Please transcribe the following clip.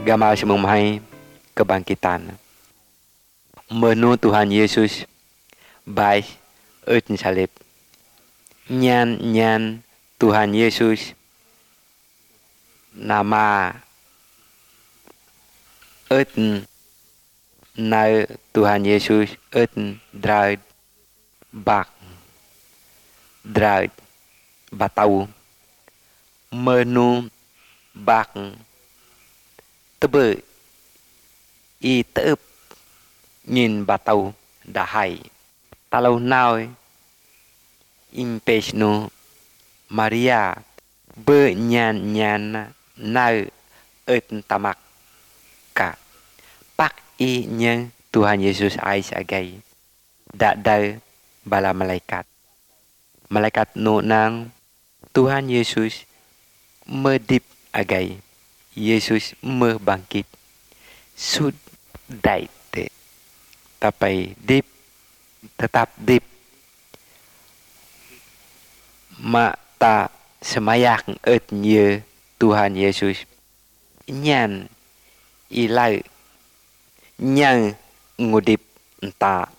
Gamal semumhai kebangkitan. Menu Tuhan Yesus baik euten salib. Nyan Tuhan Yesus nama euten nau Tuhan Yesus euten draud bak draud batau menu bak tebe I teup nhìn batau dahai talau nau impesno Maria be nyan nau euten tamak ka pak I nyeng Tuhan Yesus ai sagai dak dau bala malaikat no nang Tuhan Yesus medip agai Yesus me bangkit sud daite tapai dip tetap dip ma ta semayak eut nye Tuhan Yesus nyan ilau nyang ngudip enta